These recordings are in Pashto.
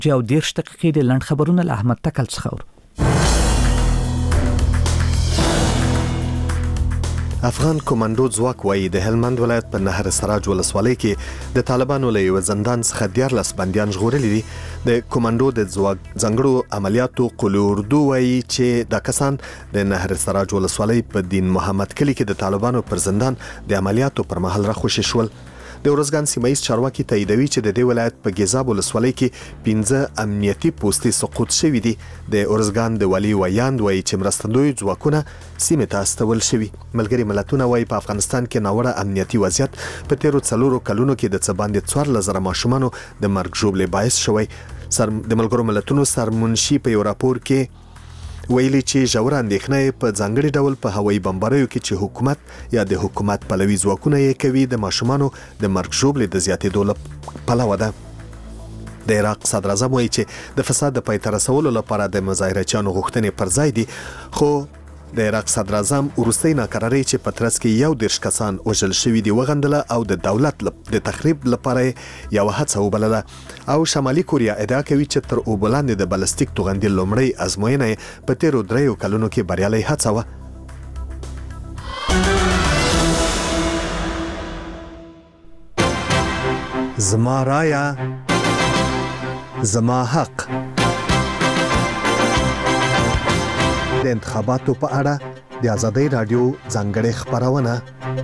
چې 10 دقیقې د لنډ خبرونه له احمد تکل څخه اورو. افغان کمانډو ځواک وایي د هلمند ولایت په نهر سراج ولسوالۍ کې د طالبانو له یو زندان څخه 14 بنديان ژغورلي دي. د کمانډو د ځواک ځانګړو عملیاتو قلو اردو وایي چې د کسان د نهر سراج ولسوالۍ په دین محمد کلی کې د طالبانو پر زندان د عملیاتو پر مهال راخوشي شول. د ورزګان سیمایي چارواکي تاییدوي چې د دې ولایت په ګیزاب ولسوالۍ کې 15 امنیتي پوستې سقوط شوي دي. د ورزګان د والي ویاند وایي چې مرستندوی ځواکونه سیمه ته استول شوي. ملګری ملتونه وایي په افغانستان کې ناوړه امنیتي وضعیت په تیرو 4 کلونو کې د څه باندې 14,000 ماشومانو د مرګ ژوبلې باعث شوی. د ملګرو ملتونو سرمنشي په یو راپور کې ویلي چې ژور اندېښنه په ځانګړي ډول په هوایي بمباریو کې چې حکومت یا د حکومت پلوي ځواکونه یې کوي د ماشومانو د مرګ ژوبلې د زیاتېدو پلوه ده. د عراق صدر اعظم وایي چې د فساد د پای ته رسولو لپاره د مظاهرچیانو غوښتنې پر ځای دي، خو د عراق صدر اعظم وروستۍ ناکراري چې په ترڅ کې 11 کسان وژل شوي دي وغندله او د دولت د تخریب لپاره یو هڅه وبلله. او شمالي کوریا ادعا کوي چې تر اوبلاندې د بالستیک توغندي لومړی ازموینه په تیرو 3 کلونو کې بریالۍ هڅه وه. زما رایا زما حق. د انتخاباتو په اړه د آزادۍ رادیو ځانګړې خبرونه.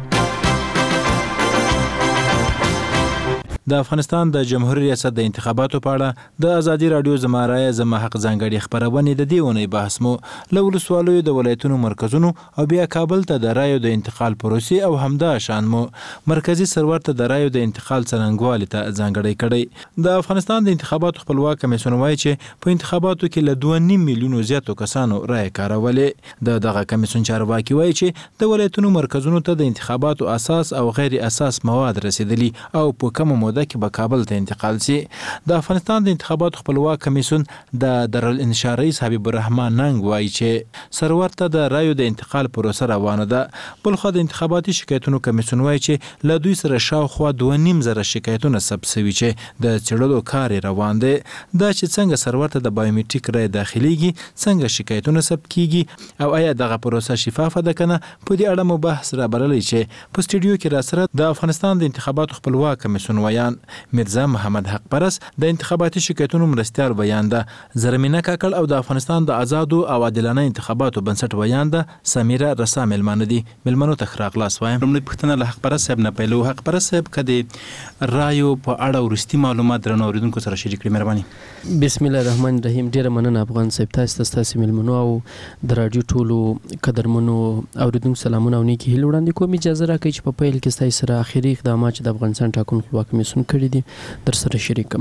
د افغانستان د جمهوریت ریاست د انتخاباتو په اړه د ازادي رادیو زما رایه زما حق ځانګړي خبرونه د دې ونې بحث مو له ولسوالیو د ولایتونو مرکزونو او بیا کابل ته د رایو د انتقال پروسې او همدا شان مو مرکزی سرور ته د رایو د انتقال څرنګوالي ته ځانګړي کړي. د افغانستان د انتخاباتو خپلواک کمیسیون وایي چې په انتخاباتو کې له 2.5 میلیونو زیاتو کسانو رای کارولې. دغه کمیسیون چارواکي وایي چې د ولایتونو مرکزونو ته د انتخاباتو اساس او غیر اساس مواد رسیدلي او په کومه موده کې به کابل ته انتقال شي. د افغانستان د انتخاباتو خپلواک کمیسیون د دارالانشا رئیس حبیب الرحمن ننګ وایي چې سرور ته د رایو د انتقال پروسه روانه ده. بلخو د انتخاباتي شکایتونو کمیسیون وایي چې له دوی سره شاوخوا 2.5 شکایتونه ثبت شوي چې د څېړلو کار روان دی. دا چې څنګه سرور ته د بایومټریک رای داخليږي، څنګه شکایتونه ثبت کیږي او آیا دغه پروسه شفافه ده کنه، په دې اړه مو بحث را بللی چې په سټوډیو کې را سره د افغانستان د انتخاباتو خپلواک کمیسیون ویان مرزا محمد حق پرس د انتخاباتي شکایتونو مرستیال ویان ده، زرمینه کاکړ او د افغانستان د آزادو او عادلانه انتخاباتو بنسټ ویان ده سمیره رسا ملمانه دي. ملمنو ته خراغ لاس وایم. لومړی پوښتنه له حق پرس صاحب نه پیلو. حق پرس صاحب کدي رایو په اړه ورستي معلومات درنو اوریدونکو سره شریک کړئ مهرباني. بسم الله الرحمن الرحیم. ډیره مننه افغان صاحب، تاسو ملمنو او د رادیو ټولو قدرمنو اوریدونکو سلامونه او نیکی هیله وړاندې کوم. اجازه راکړئ چې په پیل کې تاسو سره اخیری اقدامات چې د افغانستان ټاکنو خپلواک کمیسیون کړی دي در سره شریکم.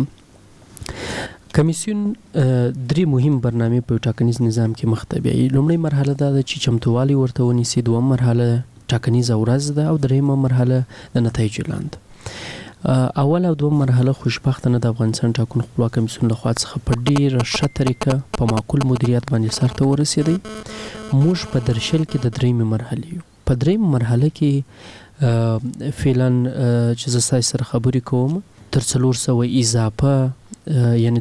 کمیسیون 3 مهم برنامه په ټاکنیز نظام کې مختبي. لومړی مرحله ده چې چمتووالي ورته ونیسي، دوم مرحله ټاکنیز ورځ ده او دریمه مرحله د نتایج اعلان ده. اول او دوم مرحله خوشبختانه د افغانستان ټاکنو خپلواک کمیسیون لخوا څخه په ډیره ښه طریقه په معقول مدیریت باندې سرته ورسېدی. موږ په درشل کې د دریمه مرحله یو. په دریمه مرحله کې فعلا چې زه سره خبرې کوم تر 400 اضافه یعنی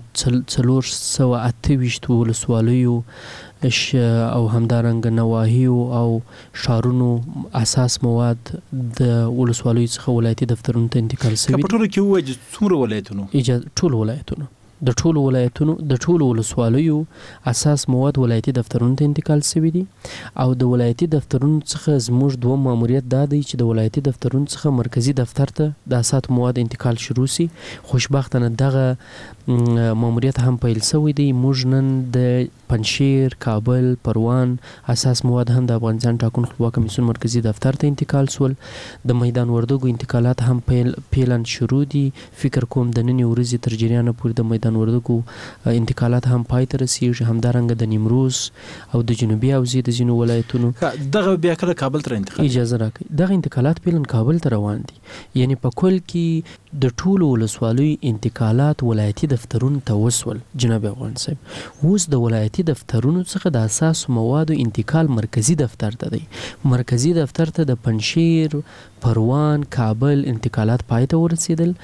428 ولسوالیو او همدارنګه نواحیو او شهرونو اساس مواد د ولسوالیو څخه ولایتي دفترونو ته انتقال شوي. په ټولو کې وایي څومره ولایتونو؟ ټول ولایتونو د ټولو ولایتونو د ټولو ولسوالیو اساس مواد ولایتي دفترونو ته انتقال شوي دي. او د ولایتي دفترونو څخه زموږ دوه ماموریت دا دی چې د ولایتي دفترونو څخه مرکزی دفتر ته د اساس مواد انتقال شروع شي. خوشبختانه دغه ماموریت هم پیل شوی دی. موږ نن د پنشیر، کابل، پروان اساس مواد هم د افغانستان ټاکنو خپلواک کمیسیون مرکزی دفتر ته انتقال شول. د میدان وردګو انتقالات هم پیلن شروع دي. فکر کوم د نن ورځې تر جریان پورې د میدان وردګو انتقالات هم پای ته رسیږي. همدارنګه د نیمروز او د جنوبي حوزې د ځینو ولایتونو دغه بیا کله کابل ته انتقال. اجازه راکړئ، دغه انتقالات پیلن کابل ته روان دي. یعنی په کل کې د ټولو ولسوالیو انتقالات ولایتي دفترونو ته وسول. جناب افغان صاحب، اوس د ولایتي دفترونو څخه د اساس موادو انتقال مرکزی دفتر ته دی. مرکزی دفتر ته د پنشیر، پروان، کابل انتقالات پای ته ورسېدل.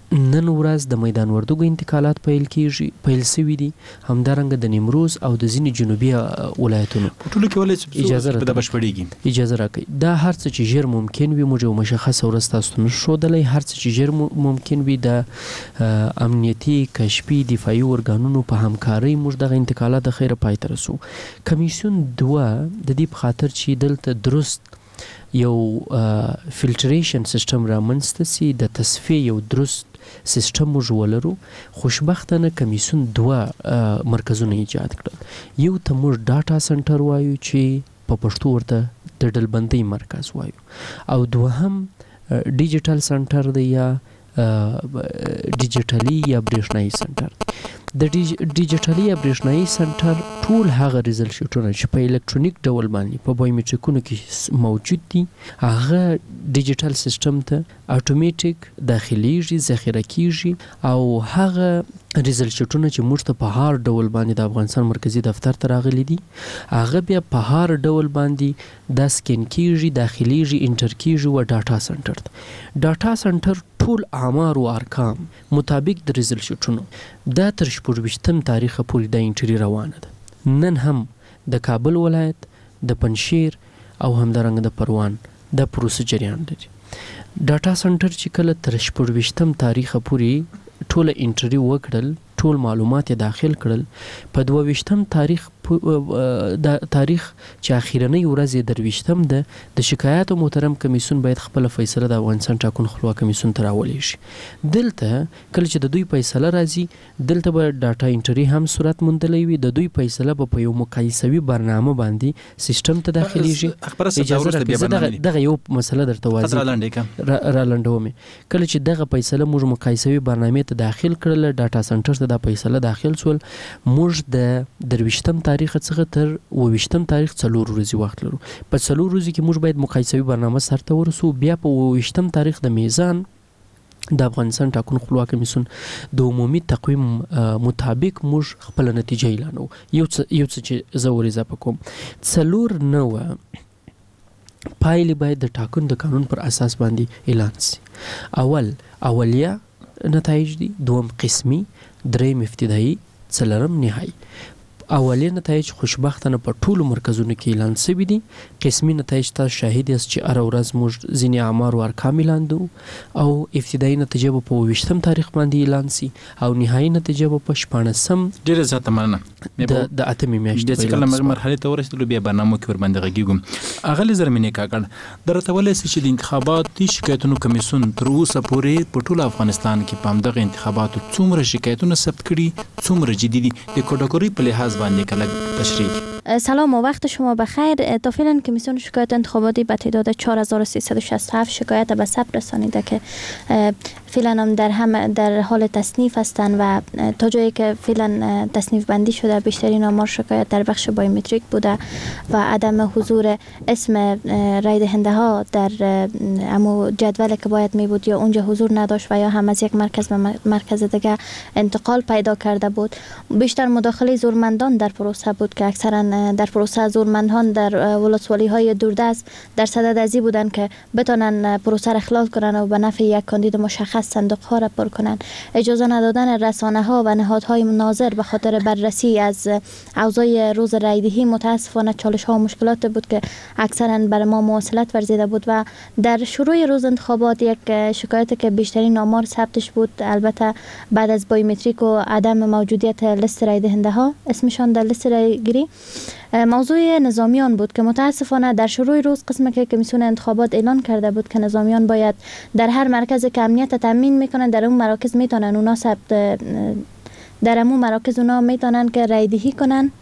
نن ورځ د میدان وردګو انتقالات پیل شوي دي، همدارنګه د نیمروز او د ځینې جنوبي ولایتونو په ټولو کې ولې اجازه په بشپړېږي. اجازه راکړئ. دا هر څه چې ژر ممکن وي، موږ یو مشخصه ورځ تاسو ته نشو ښودلی. هر څه چې ژر ممکن وي د امنیتي، کشفي، دفاعي ارګانونو په همکارۍ موږ دغه انتقالات د خیره پای ته رسو. کمیسیون 2 د دې په خاطر چې دلته درست یو فلټریشن سیستم رامنځته سي، د تصفیې یو درست سیستم موږ ولرو. خوشبختانه کمیسیون 2 مرکزونه ایجاد کړل. یو ته موږ ډاټا سنټر وایو چې په پښتو ورته د ډلبندۍ مرکز وایو، او دوهم ډیجیټل سنټر دی یا ډیجیټلي یا برېښنایي سنټر. د ډیجیټلي یا برېښنایي سنټر ټول هغه ریزلټ شیټونه چې په الکترونیک ډول باندې په بایومټریکونو کې موجود دي، هغه ډیجیټل سیستم ته اتوماتیک داخليږي، ذخیره کیږي، او هغه ریزلټ شیټونه چې موږ ته په هار ډول باندې د افغانستان مرکزی دفتر ته راغلي دي، هغه بیا په هار ډول باندې دا سکین کیږي، داخليږي، انټر کیږي و ډاټا سنټر ته. ډاټا سنټر ټول آمار او ارقام مطابق د ریزلټ شیټونو دا تر 24 تاریخه پورې د انټری روانه ده. نن هم د کابل ولایت، د پنجشیر او همدارنګه د پروان د پروسه جریان لري. ډاټا سنټر چې کله تر 24 تاریخه پورې ټول انټری وکړل، ټول معلومات داخل کړل، په 22 تاریخ چې اخیرنۍ ورځ 23 ده، د شکایاتو محترم کمیسیون باید خپل فیصله د افغانستان ټاکنو خپلواک کمیسیون ته راولي شي. دلته کله چې د دوی فیصله راځي، دلته به ډاټا انټری هم صورت موندلی وي، د دوی فیصله به په یو مقایسوي برنامه باندې سیستم ته داخليږي. دغه یو مسله درته واضح را لنډوم. کله چې دغه فیصله موږ مقایسوي برنامه ته داخل کړل، ډاټا سنټر ته دا فیصله داخل سول، موږ د 23 تاریخ څخه تر 22 تاریخ 4 ورځې وخت لرو. په 4 ورځې کې موږ باید مقایسوي برنامه سرته ورسو. بیا په 22 تاریخ د میزان د افغانستان ټاکنو خپلواک کمیسیون د عمومي تقویم مطابق موږ خپل نتیجه اعلانو. یو څه چې زه ور اضافه کوم، 4 پایلې باید د ټاکنو د قانون پر اساس باندې اعلان شي. اولیه نتایج دي، دوم قسمی، دریم ابتدایي، څلورم نهایي. اولیه نتایج خوشبختانه په ټولو مرکزونو کې اعلان شوي دي. قسمی نتایج تاسو شاهد یاست چې هر ورځ موږ ځینې اعمار او ارقام اعلاندو، او ابتدایي نتیجه به په 22 تاریخ باندې اعلان شي، او نهایي نتیجه به په 14 ډیره زیاته مننه د اتمې میاشتې چې کله مرحله ته ورسېدلو بیا برنامه کې ور باندې غږیږم. اغلی زرمینې کاکړ درته ولې چې د انتخاباتي شکایتونو کمیسیون تر اوسه پورې په ټول افغانستان کې په همدغه انتخاباتو څومره شکایتونه ثبت کړي، څومره جدي دي، د کټګوري په لحاظ باندې کله تشریح. سلام و وقت شما بخیر. تا فعلا کمیسیون شکایت انتخاباتی به تعداد 4367 شکایت به ثبت رسانیده که فعلا هم در حال تصنیف هستند و تا جایی که فعلا تصنیف بندی شده بیشترین آمار شکایت در بخش بایومتریک بوده و عدم حضور اسم رای دهنده ها در امو جدول که باید می بود یا اونجا حضور نداشت و یا هم از یک مرکز به مرکز دیگه انتقال پیدا کرده بود. بیشتر مداخله زورمندان در پروسه بود که اکثرا در پروسه زورمندان در ولسوالی های دوردست در صدد ازی بودن که بتونن پروسه را اخلال کنن و به نفع یک کاندید مشخص صندوق ها را پر کنن. اجازه ندادن رسانه ها و نهادهای ناظر به خاطر بررسی از اوضاع روز رایدهی متاسفانه چالش ها و مشکلات بود که اکثرا بر ما مواصلت ورزیده بود. و در شروع روز انتخابات یک شکایت که بیشترین آمار ثبتش بود، البته بعد از بایومتریک و عدم موجودیت لیست رای دهنده ها اسمشان در لیست رای گیری، موضوع نظامیان بود که متاسفانه در شروع روز قسم که کمیسیون انتخابات اعلان کرده بود که نظامیان باید در هر مرکز که امنیت تامین میکنن در اون مراکز میتونن اونا در اون مراکز اونا میتونن که رای دهی کنن،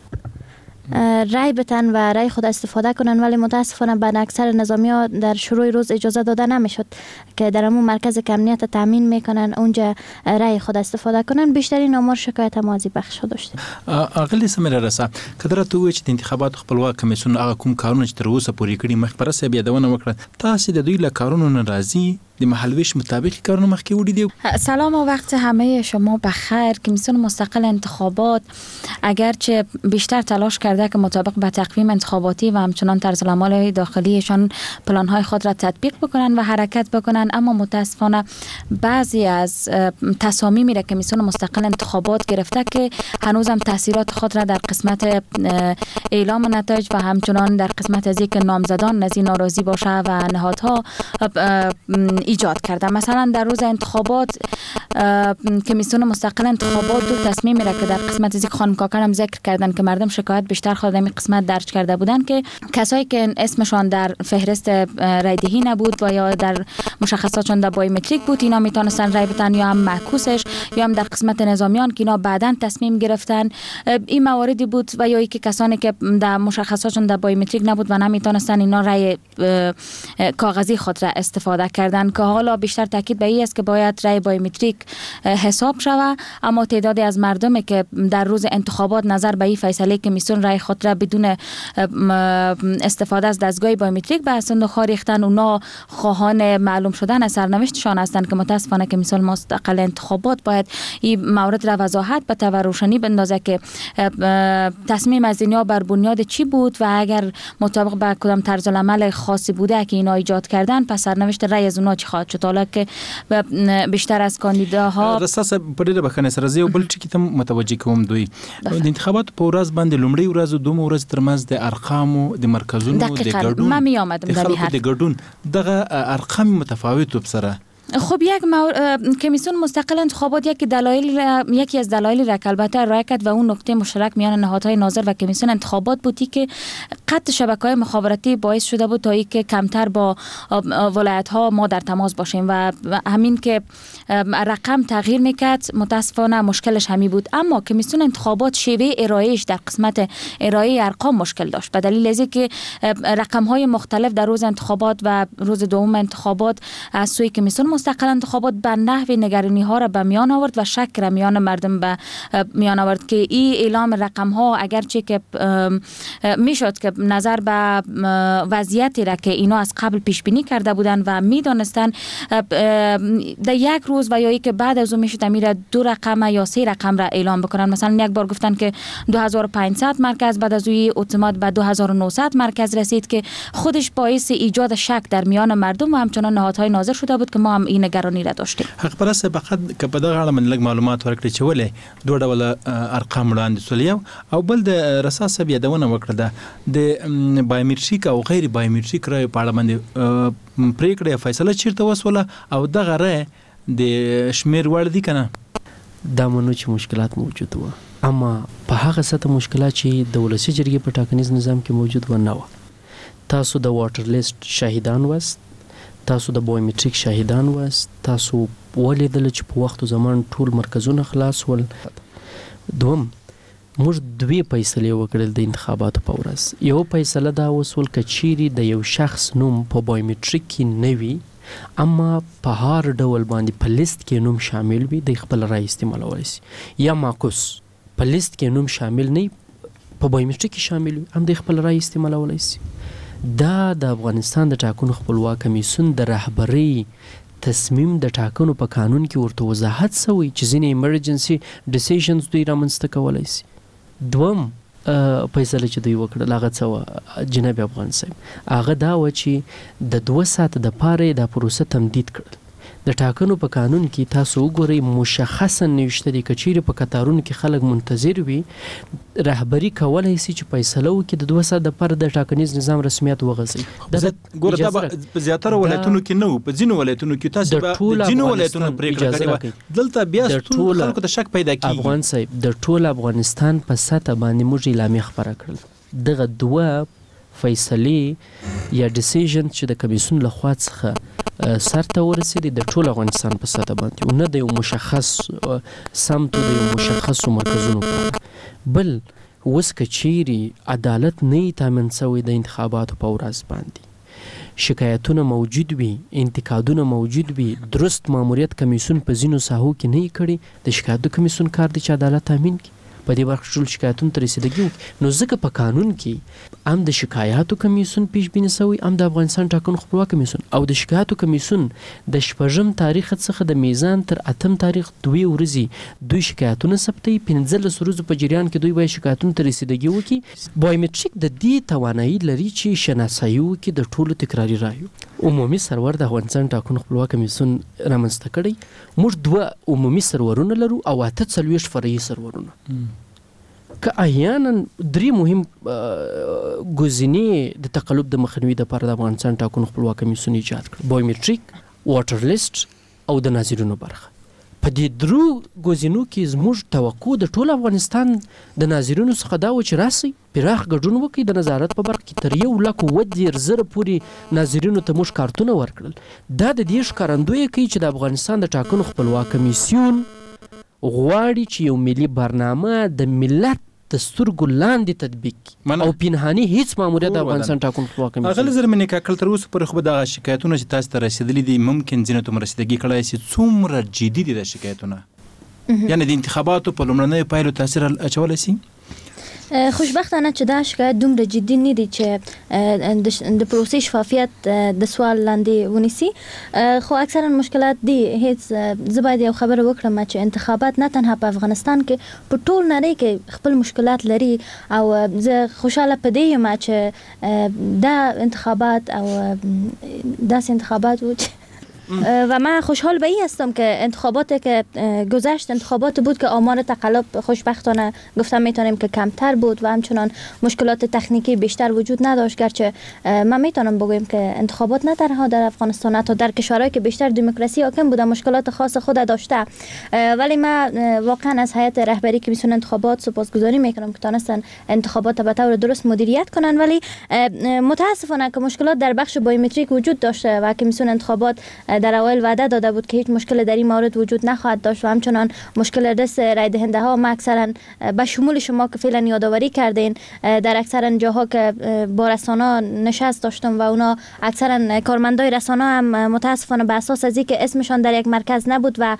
رای بتن و رای خود استفاده کنن، ولی متاسفانه به اکثر نظامی‌ها در شروع روز اجازه داده نمیشد که در همون مرکز که امنیت تامین میکنن اونجا رای خود استفاده کنن. بیشترین آمار شکایت ما از بخش داشتیم. اغلی سمره رسا کدرته وې چې د انتخابات خپلواک کمیسیون هغه کوم کارونه چې تر اوسه پورې کړي مخبره سه بیا دونه وکړه، تاسو د دوی له کارونو ناراضي د د محلویش مطابق کارونه مخکې وړي دي. سلام و وقت همه شما بخیر. کمیسیون مستقل انتخابات اگرچه بیشتر تلاش کرده که مطابق به تقویم انتخاباتی و همچنان طرزالعمل داخلیشان پلان‌های خود را تطبیق بکنن و حرکت بکنن، اما متاسفانه بعضی از تصامیمی را که کمیسیون مستقل انتخابات گرفته که هنوزم تاثیرات خود را در قسمت اعلام نتایج و همچنان در قسمت از اینکه نامزدان از این ناراضی باشه و نهادها ایجاد کرده. مثلا در روز انتخابات کمیسیون مستقل انتخابات دو تصمیم را که در قسمت از خانم کاکر هم ذکر کردن که مردم شکایت بیشتر خود در قسمت درج کرده بودن که کسایی که اسمشان در فهرست رایدهی نبود و یا در مشخصاتشان در بایومتریک بود، اینا میتونستن رای بدن، یا هم معکوسش، یا هم در قسمت نظامیان که اینا بعداً تصمیم گرفتن. این مواردی بود و یا اینکه کسانی که در مشخصاتشون در بایومتریک نبود و نمیتونستن اینا رای کاغذی خود را استفاده کردن، که حالا بیشتر تاکید به این است که باید رای بایومتریک حساب شود. اما تعدادی از مردمی که در روز انتخابات نظر به این فیصله کمیسیون رای خود را بدون استفاده از دستگاه بایومتریک به صندوق ریختن، اونا خواهان معلوم شدن سرنوشتشان هستند که متاسفانه کمیسیون مستقل انتخابات باید این مورد را وضاحت به و روشنی بندازه که تصمیم از اینها بر بنیاد چی بود و اگر مطابق به کدام طرز العمل خاصی بوده که اینا ایجاد کردن، پس سرنوشت رای از اونها چی خواهد شد. حالا که بیشتر از کاندیداها رساسه پرې بخنه سره زیو بل ټکی ته متوجه کوم دوی د انتخابات په ورځ باندې لومړی ورځ او دوم ورځ ترمنځ د ارقامو د مرکزونو د ګډون ما می آمدم در د ګډون دغه ارقام متفاوت وبسره. خب کمیسیون مستقل انتخابات یکی از دلایلی را که البته ارائه کرد و اون نکته مشترک میان نهادهای ناظر و کمیسیون انتخابات بودی که قطع شبکه‌های مخابراتی باعث شده بود تا اینکه کمتر با ولایت‌ها ما در تماس باشیم و همین که رقم تغییر میکرد متاسفانه مشکلش همین بود. اما کمیسیون انتخابات شیوه ارائهش در قسمت ارائه ارقام مشکل داشت به دلیل از اینکه رقم‌های مختلف در روز انتخابات و روز دوم انتخابات از سوی کمیسیون مستقل انتخابات به نحو نگرانی ها را به میان آورد و شک را میان مردم به میان آورد که این اعلام رقم ها اگرچه که میشد که نظر به وضعیتی را که اینا از قبل پیش بینی کرده بودن و میدانستن در یک روز و یا ای که بعد از اون میشد امیر 2 رقم یا 3 رقم را اعلام بکنن. مثلا یک بار گفتن که 2500 مرکز، بعد از اون اعتماد به 2900 مرکز رسید که خودش باعث ایجاد شک در میان مردم و همچنان نهادهای ناظر شده بود که ما هم این نگرانی را داشتیم. حق پرسته فقط که په دغه اړه من لږ معلومات ورکړي چې ولې دوه ډول ارقام وړاندې سول او بل د رساسه یادونه وکړه د بایومتریک او غیر بایومتریک رای په اړه باندې پریکړه فیصله چیرته وسوله او دغه رای د شمیر وړ دي کنه. دا منو چې مشکلات موجود و، اما په هغه سطح مشکلات چې د ولسی جرګې په ټاکنیز نظام کې موجود و نه و. تاسو د واټر لیست شاهدان وست، تاسو د بایومتریک شاهدان وست، تاسو ولیدل چې په وخت او زمان ټول مرکزونه خلاص ول. دوم موږ 2 فیصلې وکړل د انتخاباتو په ورځ. یو فیصله دا وسول ک چيري د یو شخص نوم په بایومتریک کې نه وي اما په هر ډول باندې په لیست کې نوم شامل وي د خپل رای استعمالول شي، یا معکوس په لیست کې نوم شامل نه په بایومتریک کې شامل وي هم د خپل رای استعمالول شي. دا د افغانستان د ټاکنو خپلواک کمیسیون د رهبری تصمیم د ټاکنو په قانون کې ورته وضاحت شوی چې ځینې ایمرجنسي ډیسیژنز دوی رامنځته کولای شي. دوم فیصله چې دوی وکړه هغه څه جناب افغان صاحب هغه دا و چې د 2 ساعت د پاره د پروسه تمدید کړل. د ټاکنو په قانون کې تاسو وګورئ مشخصا نوشته دي کچېره په قطارونو کې خلک منتظر وي رهبری کولای شي چې فیصله وکړي د 2 ساعت د پاره د ټاکنیز نظام رسمیت وغځي. ګوره دا په زیاتره ولایتونو کې نه و، په ځینو ولایتونو کې تاسو په ځینو ولایتونو پریکړه کړې دلته بیا ټول خلکو ته شک پیدا کیږي. افغان صاحب د ټول افغانستان په سطح باندې موږ اعلامیه خبره کړل دغه 2 فیصلې یا ډیسیژن چې د کمیسیون لخوا څخه سرته ورسېدي د ټول افغانستان په سطح باندې او نه د یو مشخص سمت د یو مشخص مرکزونو په. بل اوس که چیرې عدالت نه تامین شوی د انتخاباتو په ورځ باندې شکایتونه موجود وي، انتقادونه موجود وي، درست ماموریت کمیسیون په ځینو ساحو کې نه کړي، د شکایتو کمیسیون کار دی چې عدالت تامین کړي. په دې برخه ټول شکایتونو ته رسیدګي وکړي. نو ځکه په قانون کې هم د شکایاتو کمیسیون پیشبیني شوی، هم د افغانستان ټاکنو خپلواک کمیسیون او د شکایاتو کمیسیون د 6 تاریخ څخه د میزان تر 8 تاریخ 2 ورځې دوی شکایتونه ثبتوي. 15 ورځې په جریان کې دوی باید شکایتونو ته رسیدګي وکړي. بایومټریک د دې توانایي لري چې شناسایي وکړي د ټولو تکراري رایو. عمومي سرور د افغانستان ټاکنو خپلواک کمیسیون رامنځته کړی. موږ 2 عمومي سرورونه لرو او 48 فرعي سرورونه. که احیانا 3 مهم ګزینې د تقلب د مخنیوي لپاره د افغانستان ټاکنو خپلواک کمیسیون ایجاد کړ: بایومټریک، واټر لیست او د ناظرینو برخه. په دې 3 ګزینو کې زموږ توقع د ټول افغانستان د ناظرینو څخه دا و چې راسي پراخ ګډون وکړي. د نظارت په برخه کې تر 1,10,000 پورې ناظرینو ته موږ کارتونه ورکړل. دا د دې ښکارندویي کوي چې د افغانستان د ټاکنو خپلواک کمیسیون غواړي چې یو ملي برنامه د ملت د سترګو لاندې تطبیق او پنهاني هیڅ ماموریت د افغانستان ټاکنو خپلواک کمیسیون. اغل زرمنې کاکل تر اوسه پورې خو دغه شکایتونه چې تاسو ته رسیدلي دي ممکن ځینې ته رسیدګي کړای شي، څومره جدي دي د شکایتونه؟ یعنی د انتخاباتو په لومړنیو پایلو تاثیر اچولی شي؟ خوشبختانه چې دا شکایت دومره جدي نه دي چې د پروسې شفافیت د سوال لاندې ونیسي. خو اکثرا مشکلات دي. هیڅ زه باید یو خبره وکړم چې انتخابات نه تنها په افغانستان کې په ټول نړۍ کې خپل مشکلات لري او زه خوشاله په دې یم چې دا انتخابات او داسې انتخابات و و من خوشحال به این هستم که انتخاباتی که گذشت انتخابات بود که آمار تقلب خوشبختانه گفتم میتونیم که کمتر بود و همچنان مشکلات تکنیکی بیشتر وجود نداشت. گرچه من میتونم بگویم که انتخابات نه تنها در افغانستان حتی در کشورهایی که بیشتر دموکراسی حاکم بوده مشکلات خاص خود داشته، ولی من واقعا از هیئت رهبری کمیسیون انتخابات سپاسگزاری میکنم که تونستن انتخابات به طور درست مدیریت کنن. ولی متاسفانه که مشکلات در بخش بایومتریک وجود داشته و کمیسیون انتخابات در اول وعده داده بود که هیچ مشکل در این مورد وجود نخواهد داشت و همچنان مشکل دست رای دهنده ها ما اکثرا به شمول شما که فعلا یادآوری کردین در اکثرا جاها که با رسانه نشست داشتم و اونا اکثرا کارمندای رسانه هم متاسفانه به اساس از اینکه اسمشان در یک مرکز نبود و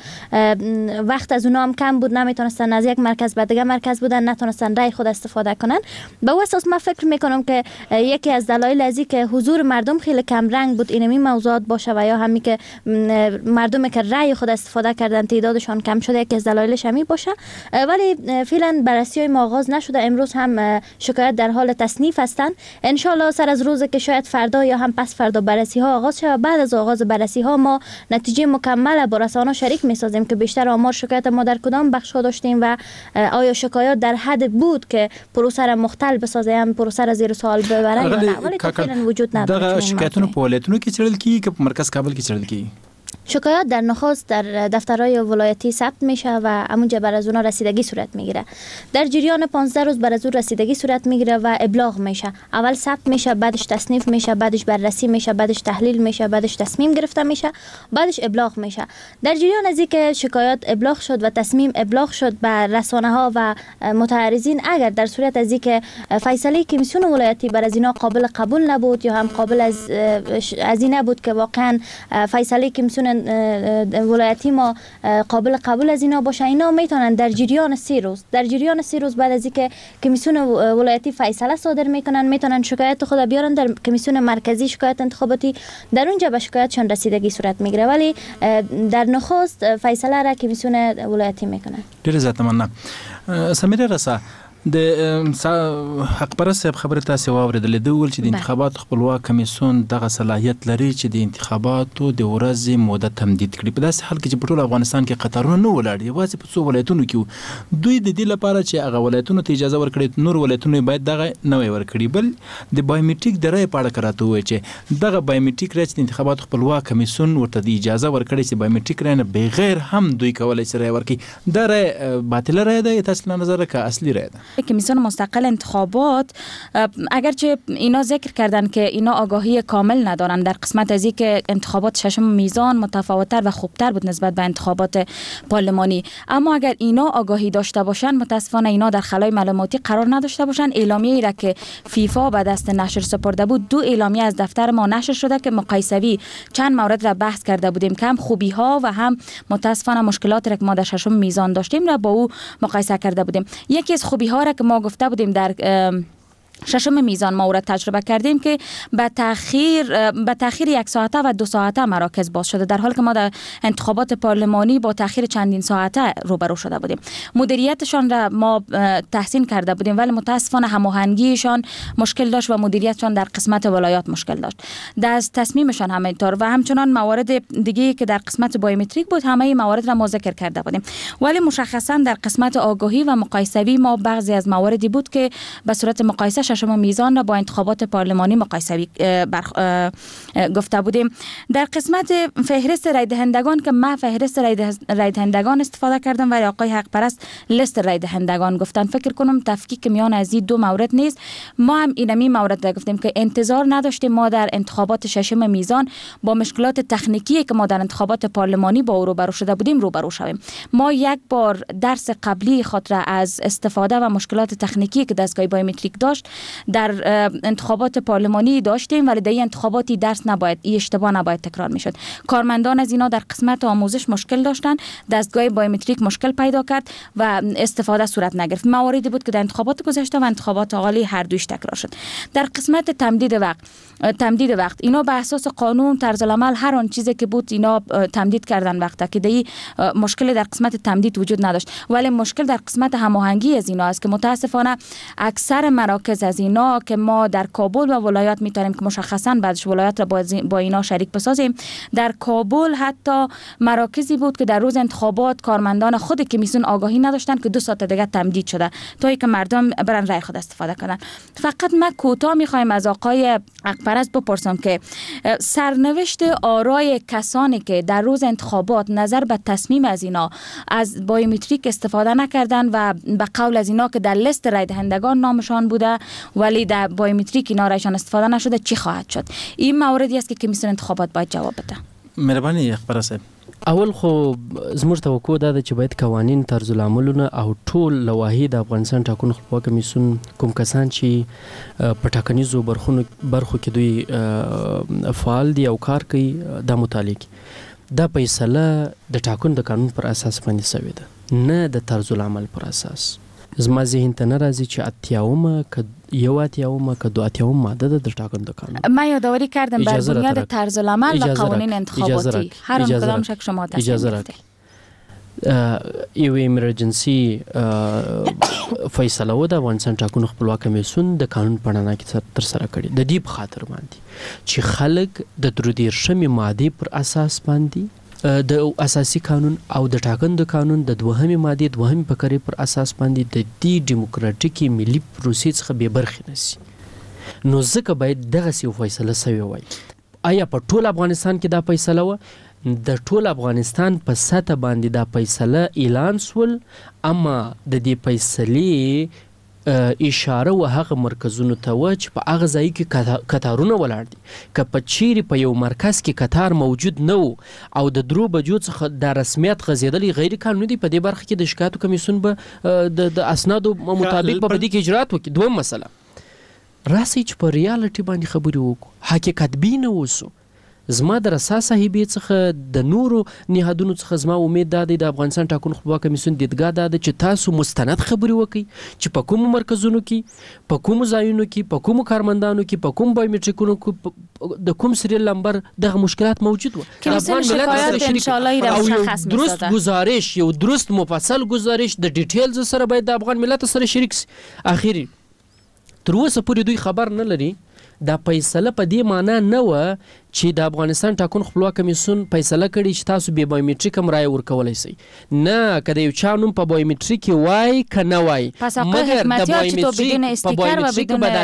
وقت از اونا هم کم بود نمیتونستن از یک مرکز به دیگه مرکز بودن نتونستن رای خود استفاده کنن. به اساس من فکر میکنم که یکی از دلایل از اینکه حضور مردم خیلی کم رنگ بود اینمی موضوعات باشه و یا همین که مردم که رأی خود استفاده کردن تعدادشان کم شده یکی از دلایلش همین باشه. ولی فعلا بررسی‌های ما آغاز نشده. امروز هم شکایت در حال تصنیف هستند. ان شاء الله سر از روز که شاید فردا یا هم پس فردا بررسی‌ها آغاز شه. بعد از آغاز بررسی‌ها ما نتیجه مکمل با رسانه شریک می‌سازیم که بیشتر آمار شکایت ما در کدام بخش‌ها داشتیم و آیا شکایات در حد بود که پروسه را مختل بسازه هم پروسه را زیر سوال ببره یا نه. ولی فعلا وجود نداره. دا شکایتونه په ولایتونو کې چړل کی که په مرکز کابل کې چړل کی؟ شکایات در نخست در دفترهای ولایتی ثبت میشه و همونجا بر از اونا رسیدگی صورت میگیره. در جریان 15 روز بر از اون رسیدگی صورت میگیره و ابلاغ میشه. اول ثبت میشه، بعدش تصنیف میشه، بعدش بررسی میشه، بعدش تحلیل میشه، بعدش تصمیم گرفته میشه، بعدش ابلاغ میشه. در جریان از اینکه شکایات ابلاغ شد و تصمیم ابلاغ شد به رسانه ها و متعرضین، اگر در صورت از اینکه فیصله کمیسیون ولایتی بر از اینا قابل قبول نبود یا هم قابل از این نبود که واقعا فیصله کمیسیون ولایتی ما قابل قبول از اینا باشه، اینا میتونن در جریان 3 روز بعد از اینکه کمیسیون ولایتی فیصله صادر میکنن میتونن شکایت خود بیارن در کمیسیون مرکزی شکایت انتخاباتی، در اونجا به شکایتشان رسیدگی صورت میگیره. ولی در نخست فیصله را کمیسیون ولایتی میکنن. ډیره زیات مننه. سمیره رسا د حق پرست صاحب خبره تاسو واوریدلې د ول چې د انتخابات خپلواک کمیسیون دغه صلاحیت لري چې د انتخاباتو د ورځې موده تمدید کړي. په داسې حال کې چې په ټول افغانستان کې قطارونه نه ولاړ یوازې په څو ولایتونو کې دوی د دې لپاره چې هغه ولایتونو ته اجازه ورکړي نور ولایتونه باید دغه نه ورکړي. بل د بایومټریک د رای په اړه کراته وایي چې دغه بایومټریک رای چې د انتخابات خپلواک کمیسیون ورته د اجازه ورکړي چې بایومټریک رای نه بغیر هم دوی کولای شي رای ورکړي. دا رای باطل رای ده تاسو نه نظر کا اصلي رای ده؟ کمیسیون مستقل انتخابات اگرچه اینا ذکر کردن که اینا آگاهی کامل ندارن در قسمت از اینکه انتخابات ششم میزان متفاوت‌تر و خوبتر بود نسبت به انتخابات پارلمانی، اما اگر اینا آگاهی داشته باشن متاسفانه اینا در خلای معلوماتی قرار نداشته باشن. اعلامیه‌ای را که فیفا به دست نشر سپرده بود 2 اعلامیه از دفتر ما نشر شده که مقایسوی چند مورد را بحث کرده بودیم که هم خوبی ها و هم متاسفانه مشکلات را که ما در ششم میزان داشتیم را با او مقایسه کرده بودیم. یکی از خوبی ها را که ما گفته بودیم در ششم میزان ما او را تجربه کردیم که به تاخیر 1 ساعته و 2 ساعته مراکز باز شده، در حالی که ما در انتخابات پارلمانی با تاخیر چندین ساعته روبرو شده بودیم. مدیریتشان را ما تحسین کرده بودیم ولی متاسفانه هماهنگیشان مشکل داشت و مدیریتشان در قسمت ولایات مشکل داشت. در تصمیمشان همینطور و همچنان موارد دیگه که در قسمت بایومتریک بود همه موارد را ما ذکر کرده بودیم. ولی مشخصا در قسمت آگاهی و مقایسوی ما بعضی از مواردی بود که به صورت مقایسه ششم میزان را با انتخابات پارلمانی مقایسه گفته بودیم. در قسمت فهرست رای دهندگان که ما فهرست رای دهندگان استفاده کردم ولی آقای حق پرست لیست رای دهندگان گفتن. فکر کنم تفکیک میان از این 2 مورد نیست. ما هم اینمی مورد را گفتیم که انتظار نداشتیم ما در انتخابات ششم میزان با مشکلات تکنیکی که ما در انتخابات پارلمانی با او روبرو شده بودیم روبرو شویم. ما یک بار درس قبلی خود را از استفاده و مشکلات تکنیکی که دستگاه بایومتریک داشت در انتخابات پارلمانی داشتیم ولی در این انتخاباتی درس نباید اشتباه نباید تکرار میشد. کارمندان از اینا در قسمت آموزش مشکل داشتن، دستگاه بایومتریک مشکل پیدا کرد و استفاده صورت نگرفت. مواردی بود که در انتخابات گذشته و انتخابات حالی هر دویش تکرار شد. در قسمت تمدید وقت اینا به اساس قانون طرز العمل هر آن چیزی که بود اینا تمدید کردن وقتا که دی مشکل در قسمت تمدید وجود نداشت ولی مشکل در قسمت هماهنگی از اینا است که متاسفانه اکثر مراکز از اینا که ما در کابل و ولایات میتونیم که مشخصا بعدش ولایات را با اینا شریک بسازیم، در کابل حتی مراکزی بود که در روز انتخابات کارمندان خود کمیسیون آگاهی نداشتن که 2 ساعت دیگه تمدید شده تا اینکه مردم برن رای خود استفاده کنن. فقط ما کوتاه میخوایم از آقای حق‌پرست بپرسم که سرنوشت آرای کسانی که در روز انتخابات نظر به تصمیم از اینا از بایومتریک استفاده نکردن و به قول از اینا که در لیست رای دهندگان نامشان بوده ولی در بایومتریک اینا رایشان استفاده نشده چی خواهد شد؟ این موردی است که کمیسیون انتخابات باید جواب بده. مهرباني حق‌پرست صاحب، اول خو زموږ توقع دا ده چې باید قوانین طرز العملونه او ټول لوایح د افغانستان ټاکنو خپلواکه کمیسیون کوم کسان چې په ټاکنیزو برخو کې دوی فعال دي او کار کوي دا مطالعه کوي. دا فیصله د ټاکنو د قانون پر اساس باندې شوې ده نه د طرز العمل پر اساس. زما ذهن ته نه راځي چې اتیاومه که یو اتیاومه که 2 اتیاومه ماده ده در ټاکنو د قانون. من یادآوری کردم بر بنیاد طرز العمل و قوانین انتخاباتی هر آن کدام شک شما تصمیم گرفتید. یو ایمرجنسی فیصله و د افغانستان ټاکنو خپلواکه کمیسیون د قانون په رڼا کې ترسره کړې د دې په خاطر باندې چې خلک د 33 ماده پر اساس باندې د اساسي قانون او د ټاکنو د قانون د 2 ماده 2 فقرې پر اساس باندې د دې دیموکراتیکي ملي پروسې څخه بې برخې نشي. نو ځکه باید دغه سی فیصله سوی وای. آیا په ټول افغانستان کې دا فیصله و؟ د ټول افغانستان په سطح باندې دا فیصله اعلان سول، اما د دې فیصلې اشاره و هغه مرکزونو ته و چې په هغه ځای کې قطارونه ولاړ دي. که په چیرې په یو مرکز کې قطار موجود نه و او د 3 بجو څخه د رسمیت غځېدلی غیر قانوني دي، په دې برخه کې د شکایتو کمیسیون به د اسنادو مطابق په دې کې اجرات وکړي. دویم مسله راسي چې په ریالټي باندې خبرې وکړو، حقیقت بین اوسو. زما د رسا صاحبې څخه د نورو نهادونو څخه زما امید دا دی د افغانستان ټاکنو خپلواکه کمیسیون دیدګاه دا ده چې تاسو مستند خبرې وکړئ چې په کومو مرکزونو کې، په کومو ځایونو کې، په کومو کارمندانو کې، په کوم بایومټریکونو کې د کوم سریال نمبر دغه مشکلات موجود و. کمیسیون شکایت ان شاء الله را مشخص می‌سازه. درست گزارش، یو درست مفصل گزارش د ډیټیلز سره باید د افغان ملت سره شریک شي. اخیری تر اوسه پورې دوی خبر نه لري. دا فیصله په دې معنی نه و چې د افغانستان ټاکنو خپلواک کمیسیون فیصله کړي چې تاسو به بایومټریک هم رای ورکولای شئ. نه که د یو چا نوم په بایومټریک وای که نه وای، مګر د بایومټریک به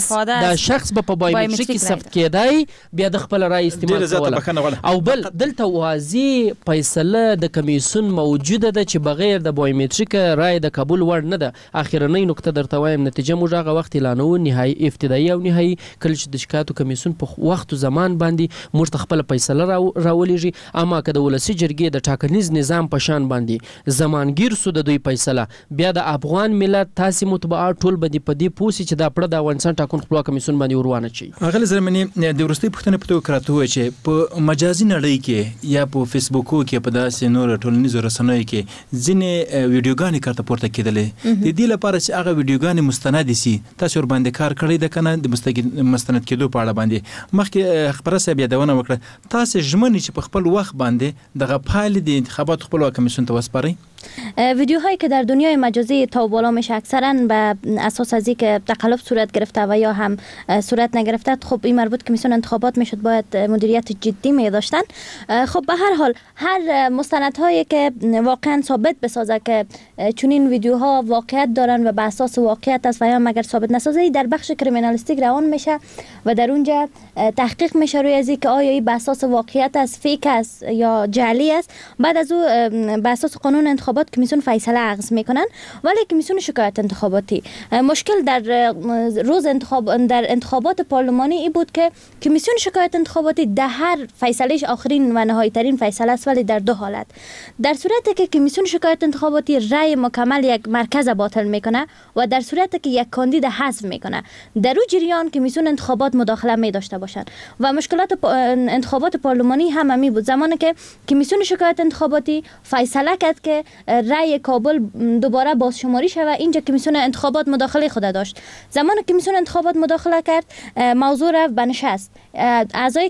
دا شخص به په بایومټریک ثبت کېدای، بیا د خپل رای استعمال کوله. او بل دلته واضح فیصله د کمیسیون موجوده ده چې بغیر د بایومټریک رای د قبول وړ نه ده. اخرنۍ نقطه درته وایم، نتیجه موږ هغه وخت اعلانو، نهایي ابتدایي او نهایي، کله چې د شکایتو کمیسیون په وخت او زمان باندې موږ ته خپل فیصله راولېږي. اما که د ولسي جرګې د ټاکنیز نظام په شان باندې زمانګیر سو د دوی فیصله، بیا د افغان ملت تاسې مطبوعات ټول به په دې پوه سي چې دا پړه د افغانستان ټاکنو خپلواک کمیسیون باندې وروانه چي. اغلی زرمنی د وروستۍ پوښتنې په توګه راته ووایه چې په مجازي نړۍ کې یا په فیسبوکو کې په داسې نور ټولنیزو رسنیو کې ځینې ویډیوګانې کارته پورته کېدلې، د دې لپاره چې هغه ویډیوګانې مستند سي، تاسو ورباندې کار کړی ده که نه د مستند کېدو په اړه باندې؟ مخکې خبره صاحب یادونه وکړه، تاسو ژمنې چې په خپل وخت باندې دغه پایلې د انتخاباتو خپلواک کمیسیون ته وسپارئ. ویدیوهایی که در دنیای مجازی تا بالا میشه اکثرا به اساس از اینکه تقلب صورت گرفته و یا هم صورت نگرفته، خب این مربوط کمیسیون انتخابات میشد باید مدیریت جدی می داشتن. خب به هر حال هر مستندهایی که واقعا ثابت بسازه که چنین ویدیوها واقعیت دارن و به اساس واقعیت است و یا مگر ثابت نسازه، در بخش کریمینالیستیک روان میشه و در اونجا تحقیق میشه روی از اینکه آیا این به اساس واقعیت است، فیک است یا جعلی است. بعد از او به اساس قانون انتخابات کمیسیون فیصله اخذ میکنن. ولی کمیسیون شکایت انتخاباتی مشکل در روز در انتخابات پارلمانی ای بود که کمیسیون شکایت انتخاباتی در هر فیصلهش آخرین و نهایی ترین فیصله است، ولی در دو حالت: در صورتی که کمیسیون شکایت انتخاباتی رأی مکمل یک مرکز باطل میکنه و در صورتی که یک کاندید حذف میکنه، در اون جریان کمیسیون انتخابات مداخله می داشته باشند. و مشکلات انتخابات پارلمانی هم می بود زمانی که کمیسیون شکایت انتخاباتی فیصله کرد که رأی کابل دوباره بازشماری شود، اینجا کمیسیون انتخابات مداخله خود داشت. زمان کمیسیون انتخابات مداخله کرد، موضوع رفت به نشست. اعضای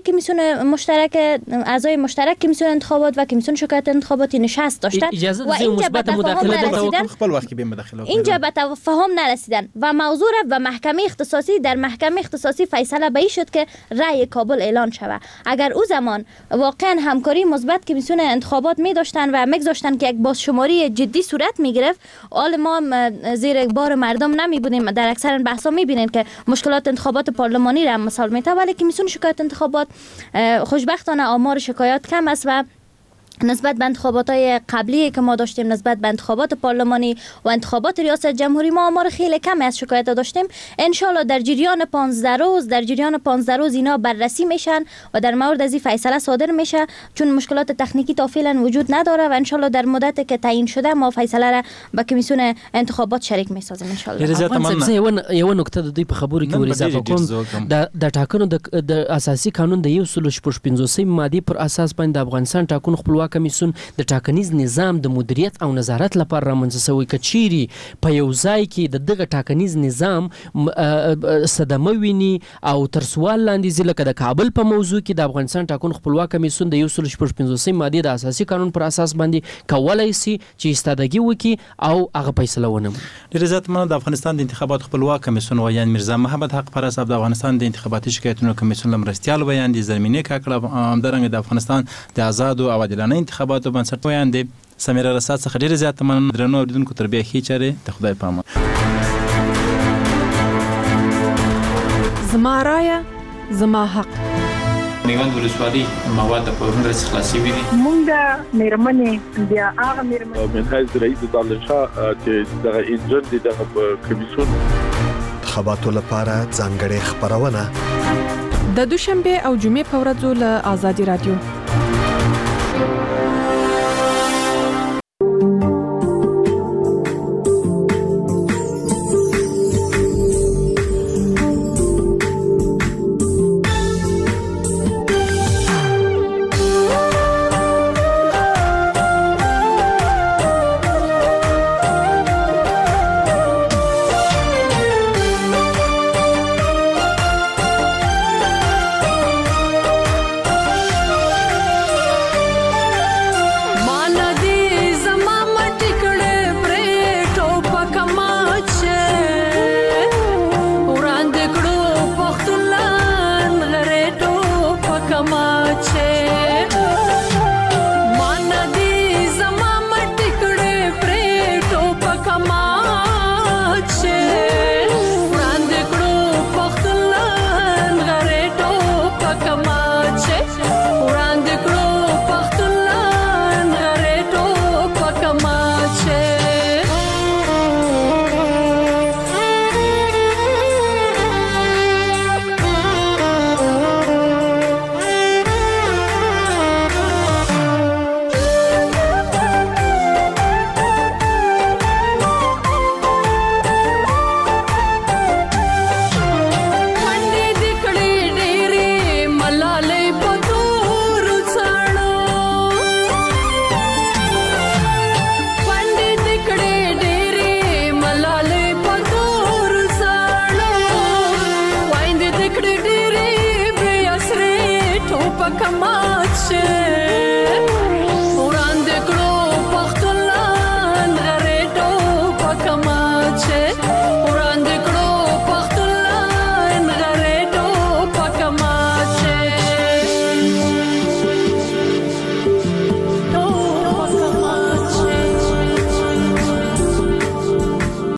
مشترک کمیسیون انتخابات و کمیسیون شکایت انتخاباتی نشست داشتند و اینجا به تفاهم نرسیدن. اینجا به تفاهم نرسیدن و موضوع رفت و محکمه اختصاصی. در محکمه اختصاصی فیصله به این شد که رأی کابل اعلان شود. اگر او زمان واقعا همکاری مثبت کمیسیون انتخابات می داشتن و میگذاشتن که یک بازشماری جدی صورت می گرفت، حال ما زیر بار مردم نمی بودیم. در اکثر بحثا می بینید که مشکلات انتخابات پارلمانی را مثال میته، ولی کمیسیون شکایت انتخابات خوشبختانه آمار شکایات کم است و نسبت به انتخابات‌های قبلی که ما داشتیم، نسبت به انتخابات پارلمانی و انتخابات ریاست جمهوری، ما آمار خیلی کمی از شکایت داشتیم. ان شاءالله در جریان 15 روز اینا بررسی میشن و در مورد از این فیصله صادر میشه، چون مشکلات تکنیکی تا فعلا وجود نداره و ان شاءالله در مدت که تعیین شده ما فیصله را به کمیسیون انتخابات شریک میسازیم ان شاءالله. یو نکته د دې په خبرو کې ور اضافه کوم، د ټاکنو د اساسي قانون د 155 ماده پر اساس باندې د افغانستان ټاکنو خپلواک کمیسیون د ټاکنیز نظام د مدیریت او نظارت لپاره رامنځته شوی. کچيري په یو ځای کې د دغه ټاکنیز نظام صدمه ویني او تر سوال لاندې ځکه د کابل په موضوع کې د افغانستان ټاکنو خپلواک کمیسیون د 155 ماده د اساسي قانون پر اساس باندې کولای شي چې استادګي وکي او هغه فیصله ونه. ډیر عزت مننه. د افغانستان د انتخابات خپلواک کمیسیون ویان میرزا محمد حق پر اساس د افغانستان د انتخاباتي شکایتونو کمیسیون لمرستيال ویان دي زمینه کاکړه همدارنګه د افغانستان د آزاد او عادلانه انتخاباتو بنسټ ویان دي. سمیرا رسات څخه ډیر زیات مننه. درنو اوریدونکو تر بیا ښې چارې د خدای په امان. زما رایه زما حق. میوند ولسوالۍ مواد په ورنرس خلاصي وي. مونږ مېرمنې بیا هغه مېرمنې من حیث رئیس دالشاه چې دغه انجن دي دغه کمیسیون انتخاباتو لپاره ځانګړې خبرونه د دوشنبه او جمعې په ورځو له آزادي رادیو. چې